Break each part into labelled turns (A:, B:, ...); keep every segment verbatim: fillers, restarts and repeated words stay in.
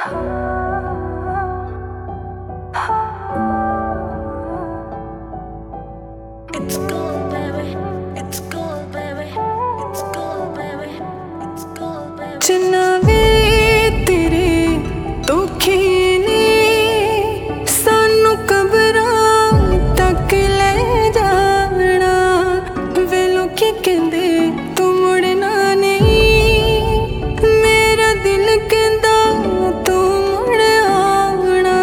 A: It's cool, baby. It's cool, baby. It's cool, baby. It's cool, baby.
B: चन्ना वे तेरे धोखे ने सानू कबरां तक ले जाना वे लोकी कहंदे तू मुड़ना नहीं मेरा दिल कहंदा तू मुड़ आना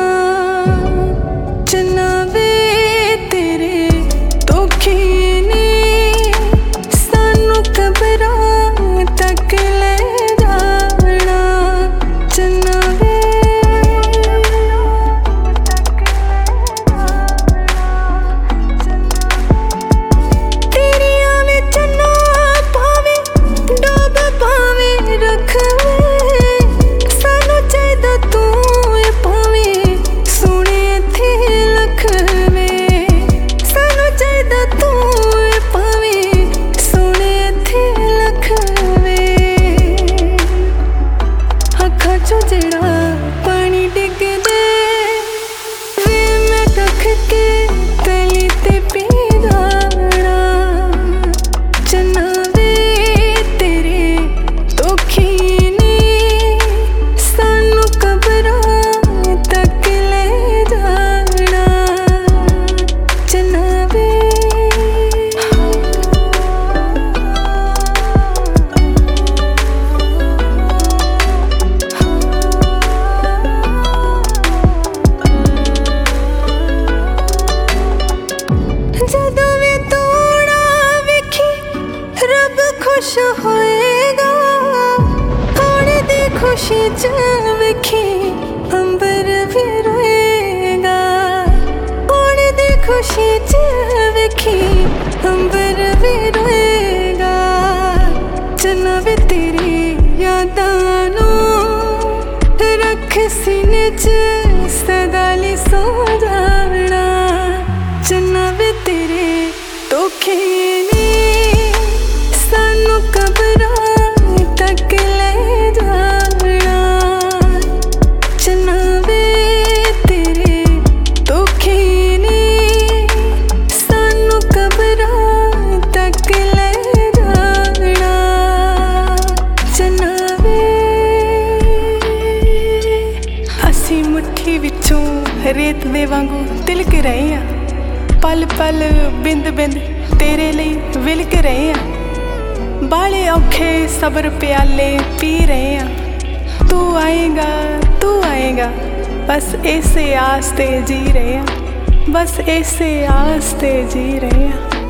B: चन्ना वे तेरे धोखे ने सानू कबरां तक ले जाना चन्ना वे तेरियां विच ना पावे डूब पावे रखवे सानू चाहीदा तू पावे सोहणे इत्थे लखवे सानू चाहीदा तू पावे सोहणे इत्थे लखवे अखां चों जेड़ा पानी डिगदे वे मैं रख के तली ते पी जाना चन्ना वे तेरे धोखे ने सानू कबरां तक ले जाना चन्ना वे ਜਦੋਂ ਵੀ ਤੋੜਾ ਵੇਖੀ ਰੱਬ खुश ਹੋਏਗਾ ਆਉਣ ਦੀ ਖੁਸ਼ੀ ਚ ਵੇਖੀ ਅੰਬਰ ਵੀ ਰੋਏਗਾ ਆਉਣ ਦੀ ਖੁਸ਼ੀ ਚ ਵੇਖੀ ਅੰਬਰ ਵੀ ਰੋਏਗਾ ਚੰਨਾ ਵੇ ਤੇਰੀ ਯਾਦਾਂ ਨੂੰ ਰੱਖ ਸੀਨੇ ਚ ਸਦਾ ਲਈ ਸੋ ਜਾਣਾ ਚੰਨਾ ਵੇ ਤੇਰੇ ਧੋਖੇ ਨੇ ਸਾਨੂੰ ਕਬਰਾਂ ਤੱਕ ਲੈ ਜਾਣਾ ਚੰਨਾ ਵੇ ਤੇਰੇ ਧੋਖੇ ਨੇ ਸਾਨੂੰ ਕਬਰਾਂ ਤੱਕ ਲੈ ਜਾਣਾ ਚੰਨਾ ਵੇ ਅਸੀਂ ਮੁੱਠੀ ਵਿੱਚੋਂ ਰੇਤ ਦੇ ਵਾਂਗੂ ਤਿਲਕ ਰਹੇ ਆ पल पल बिंद बिंद तेरे लिए विलक रहे हैं बाले औखे सबर प्याले पी रहे हैं तू आएगा तू आएगा बस ऐसे आस ते जी रहे हैं बस ऐसे आस ते जी रहे हैं।